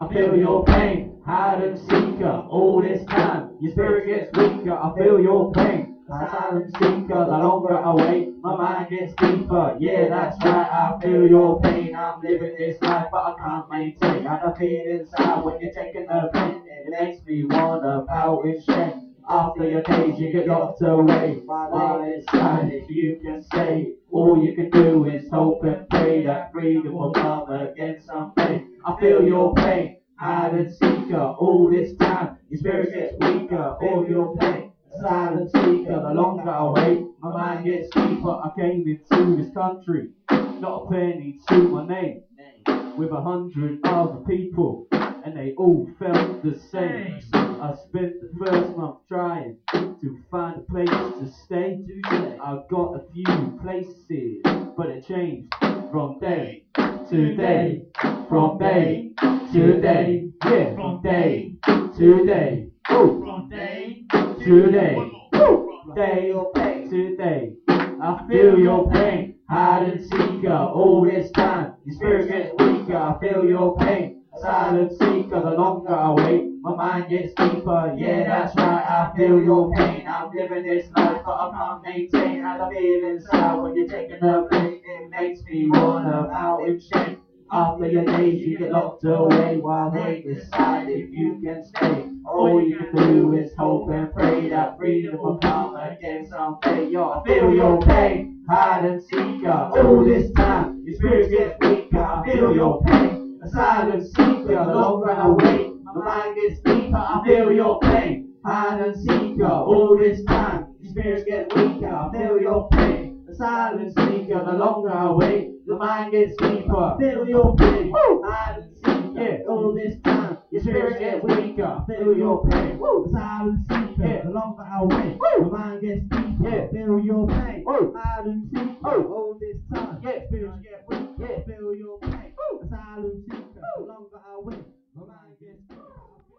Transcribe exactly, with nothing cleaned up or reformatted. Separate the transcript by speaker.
Speaker 1: I feel your pain, hide and seeker, all this time. Your spirit gets weaker, I feel your pain. A silent seeker, the longer I wait, my mind gets deeper. Yeah, that's right, I feel your pain. I'm living this life, but I can't maintain. And I feel inside when you're taking the pain. It makes me wanna pout in shame. After your days, you get locked away. While inside, if you can stay, all you can do is hope and pray that freedom will come again someday. I feel your pain, hide and seeker, all this time. Your spirit gets weaker, all your pain. Silent seeker, the longer I wait, my mind gets deeper. I came into this country, not a penny to my name, with a hundred other people, and they all felt the same. I spent the first month trying to find a place to stay. I got a few places, but it changed from day to day, from day to day, yeah, from day to day, oh, from day to day, oh, day to day. I feel your pain, hide and seeker, all this time. Your spirit gets weaker, I feel your pain. Silent seeker, the longer I wait, my mind gets deeper. Yeah, that's right, I feel your pain. I'm living this life, but I can't maintain. And I feel inside when you're taking the pain. It makes me wanna pout in shame. After your days, you get locked away while they decide if you can stay. All you can do is hope and pray that freedom will come again someday. Yo, I feel your pain, hide and seeker, all this time. Your spirit gets weaker, I feel your pain. A silent seeker, the longer I wait, my mind gets deeper. I feel your pain, hide and seeker, all this time. Your spirit gets weaker, I feel your pain. A silent seeker, the longer I wait, the mind gets deeper. I feel your pain, hide and seeker, all this time. Your spirit gets weaker, I feel your pain. A silent seeker, the longer I wait, my mind gets deeper. I feel your pain, hide and seeker, all this time. Your spirit gets weaker, I feel your pain. A silent seeker.